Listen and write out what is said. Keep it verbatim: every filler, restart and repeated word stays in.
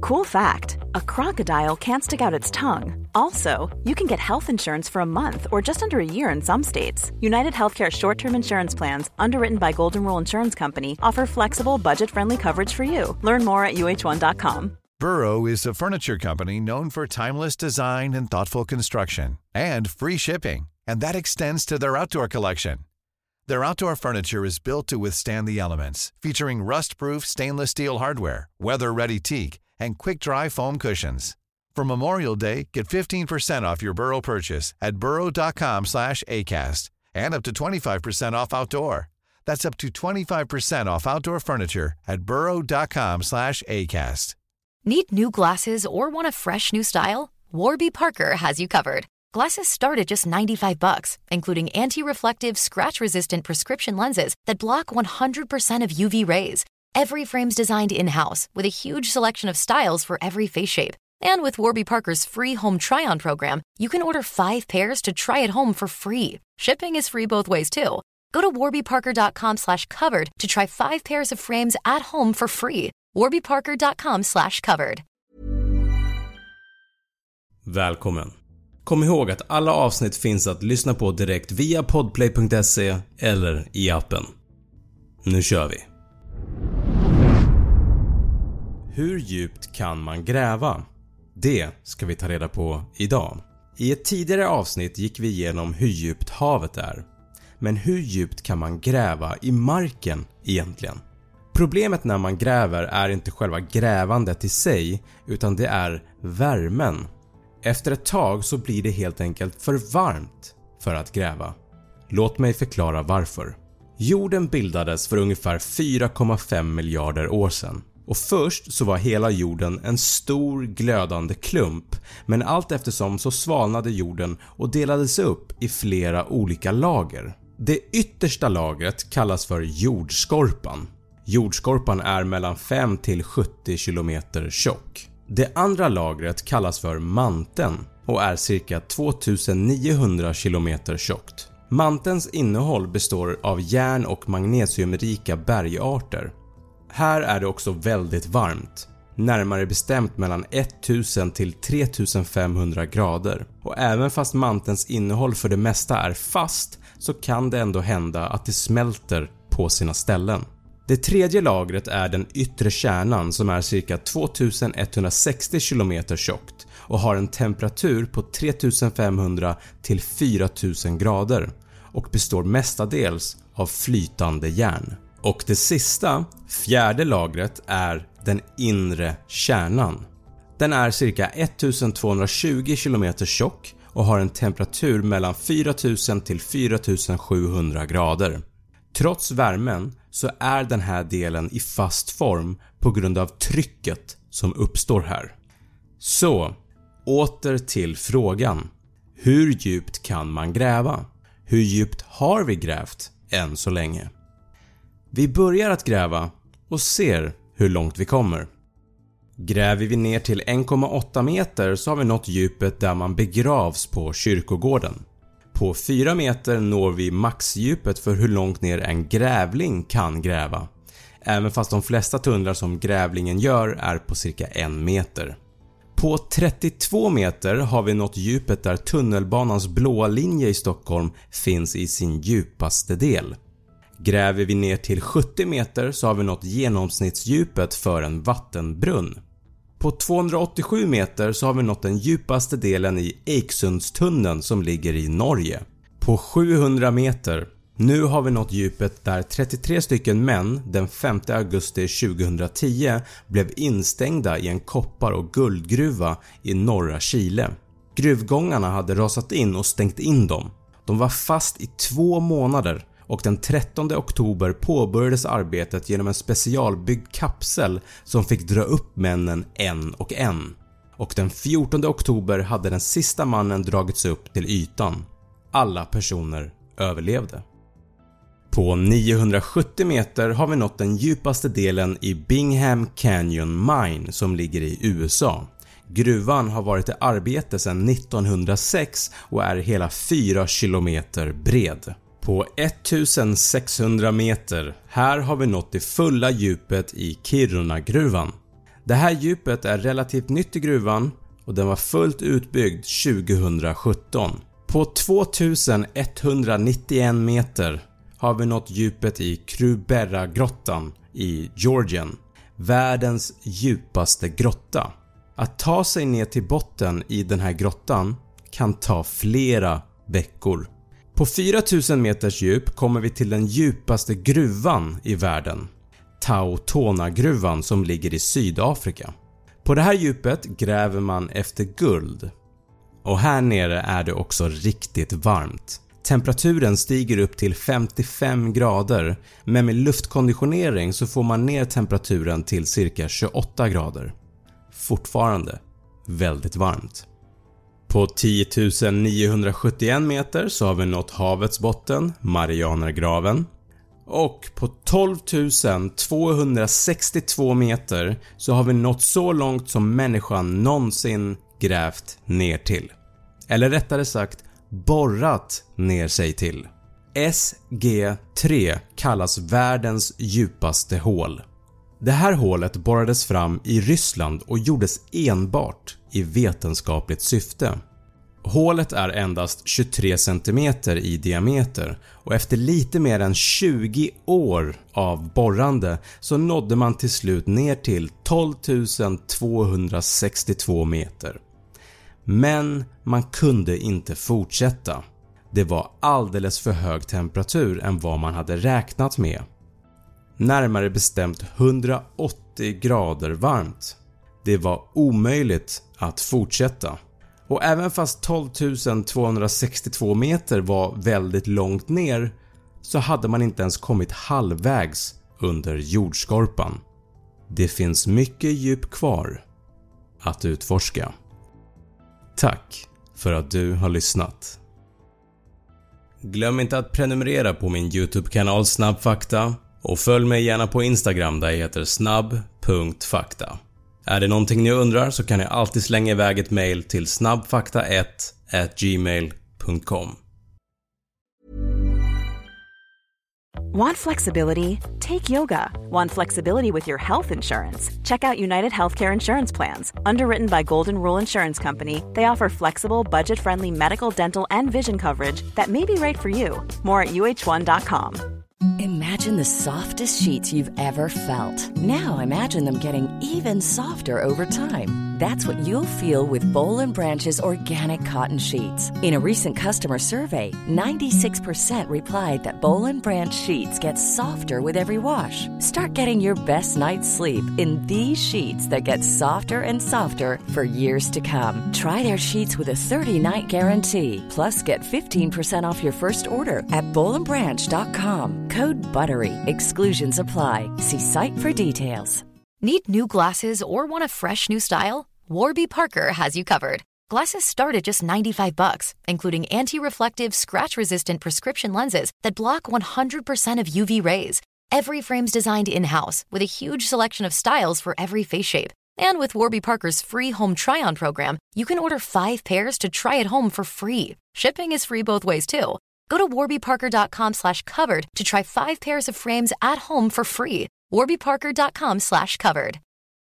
Cool fact, a crocodile can't stick out its tongue. Also, you can get health insurance for a month or just under a year in some states. United Healthcare short-term insurance plans, underwritten by Golden Rule Insurance Company, offer flexible, budget-friendly coverage for you. Learn more at U H one dot com. Burrow is a furniture company known for timeless design and thoughtful construction, and free shipping, and that extends to their outdoor collection. Their outdoor furniture is built to withstand the elements, featuring rust-proof stainless steel hardware, weather-ready teak, and quick-dry foam cushions. For Memorial Day, get fifteen percent off your Burrow purchase at burrow.com slash ACAST and up to twenty-five percent off outdoor. That's up to twenty-five percent off outdoor furniture at burrow.com slash ACAST. Need new glasses or want a fresh new style? Warby Parker has you covered. Glasses start at just ninety-five bucks, including anti-reflective, scratch-resistant prescription lenses that block one hundred percent of U V rays. Every frame's designed in-house with a huge selection of styles for every face shape. And with Warby Parker's free home try-on program, you can order five pairs to try at home for free. Shipping is free both ways too. Go to warbyparker.com slash covered to try five pairs of frames at home for free. warbyparker.com slash covered. Välkommen. Kom ihåg att alla avsnitt finns att lyssna på direkt via podplay punkt se eller i appen. Nu kör vi. Hur djupt kan man gräva? Det ska vi ta reda på idag. I ett tidigare avsnitt gick vi igenom hur djupt havet är. Men hur djupt kan man gräva i marken egentligen? Problemet när man gräver är inte själva grävandet i sig, utan det är värmen. Efter ett tag så blir det helt enkelt för varmt för att gräva. Låt mig förklara varför. Jorden bildades för ungefär fyra komma fem miljarder år sedan. Och först så var hela jorden en stor glödande klump, men allt eftersom så svalnade jorden och delades upp i flera olika lager. Det yttersta lagret kallas för jordskorpan. Jordskorpan är mellan fem till sjuttio kilometer tjock. Det andra lagret kallas för manteln och är cirka tvåtusenniohundra kilometer tjockt. Mantelns innehåll består av järn- och magnesiumrika bergarter. Här är det också väldigt varmt, närmare bestämt mellan tusen till tre tusen femhundra grader. Och även fast mantelns innehåll för det mesta är fast så kan det ändå hända att det smälter på sina ställen. Det tredje lagret är den yttre kärnan som är cirka tvåtusenetthundrasextio kilometer tjockt och har en temperatur på tre tusen femhundra till fyra tusen grader och består mestadels av flytande järn. Och det sista, fjärde lagret är den inre kärnan. Den är cirka ettusentvåhundratjugo kilometer tjock och har en temperatur mellan fyra tusen till fyra tusen sjuhundra grader. Trots värmen så är den här delen i fast form på grund av trycket som uppstår här. Så, åter till frågan. Hur djupt kan man gräva? Hur djupt har vi grävt än så länge? Vi börjar att gräva och ser hur långt vi kommer. Gräver vi ner till en komma åtta meter så har vi nått djupet där man begravs på kyrkogården. På fyra meter når vi maxdjupet för hur långt ner en grävling kan gräva. Även fast de flesta tunnlar som grävlingen gör är på cirka en meter. På trettiotvå meter har vi nått djupet där tunnelbanans blåa linje i Stockholm finns i sin djupaste del. Gräver vi ner till sjuttio meter så har vi nått genomsnittsdjupet för en vattenbrunn. På tvåhundraåttiosju meter så har vi nått den djupaste delen i Eiksundstunneln som ligger i Norge. På sjuhundra meter, nu har vi nått djupet där trettiotre stycken män den femte augusti tjugohundratio blev instängda i en koppar- och guldgruva i norra Chile. Gruvgångarna hade rasat in och stängt in dem. De var fast i två månader. Och den trettonde oktober påbörjades arbetet genom en specialbyggd kapsel som fick dra upp männen en och en. Och den fjortonde oktober hade den sista mannen dragits upp till ytan. Alla personer överlevde. På niohundrasjuttio meter har vi nått den djupaste delen i Bingham Canyon Mine som ligger i U S A. Gruvan har varit i arbete sedan nittonhundrasex och är hela fyra kilometer bred. På ettusensexhundra meter, här har vi nått det fulla djupet i Kiruna-gruvan. Det här djupet är relativt nytt i gruvan och den var fullt utbyggd tjugohundrasjutton. På tvåtusen etthundranittioen meter har vi nått djupet i Kruberra-grottan i Georgien, världens djupaste grotta. Att ta sig ner till botten i den här grottan kan ta flera veckor. På fyratusen meters djup kommer vi till den djupaste gruvan i världen, Tautona-gruvan som ligger i Sydafrika. På det här djupet gräver man efter guld. Och här nere är det också riktigt varmt. Temperaturen stiger upp till femtiofem grader, men med luftkonditionering så får man ner temperaturen till cirka tjugoåtta grader. Fortfarande väldigt varmt. På tiotusen niohundrasjuttioen meter så har vi nått havets botten, Marianergraven. Och på tolvtusen tvåhundrasextiotvå meter så har vi nått så långt som människan någonsin grävt ner till. Eller rättare sagt, borrat ner sig till. S G tre kallas världens djupaste hål. Det här hålet borrades fram i Ryssland och gjordes enbart i vetenskapligt syfte. Hålet är endast tjugotre centimeter i diameter och efter lite mer än tjugo år av borrande så nådde man till slut ner till tolvtusen tvåhundrasextiotvå meter. Men man kunde inte fortsätta. Det var alldeles för hög temperatur än vad man hade räknat med. Närmare bestämt hundraåttio grader varmt. Det var omöjligt att fortsätta. Och även fast tolvtusen tvåhundrasextiotvå meter var väldigt långt ner så hade man inte ens kommit halvvägs under jordskorpan. Det finns mycket djup kvar att utforska. Tack för att du har lyssnat. Glöm inte att prenumerera på min YouTube-kanal Snabbfakta och följ mig gärna på Instagram där jag heter snabb punkt fakta. Är det någonting ni undrar så kan jag alltid slänga iväg ett mail till snabbfakta ett at gmail punkt com. Want flexibility? Take yoga. Want flexibility with your health insurance? Check out United Healthcare Insurance Plans. Underwritten by Golden Rule Insurance Company, they offer flexible, budget-friendly medical, dental, and vision coverage that may be right for you. More at U H one dot com. Imagine the softest sheets you've ever felt. Now imagine them getting even softer over time. That's what you'll feel with Boll and Branch's organic cotton sheets. In a recent customer survey, ninety-six percent replied that Boll and Branch sheets get softer with every wash. Start getting your best night's sleep in these sheets that get softer and softer for years to come. Try their sheets with a thirty-night guarantee. Plus, get fifteen percent off your first order at boll and branch dot com. Code BUTTERY. Exclusions apply. See site for details. Need new glasses or want a fresh new style? Warby Parker has you covered. Glasses start at just ninety-five bucks, including anti-reflective, scratch-resistant prescription lenses that block one hundred percent of U V rays. Every frame's designed in-house with a huge selection of styles for every face shape. And with Warby Parker's free home try-on program, you can order five pairs to try at home for free. Shipping is free both ways too. Go to warby parker dot com slash covered to try five pairs of frames at home for free. warby parker dot com slash covered.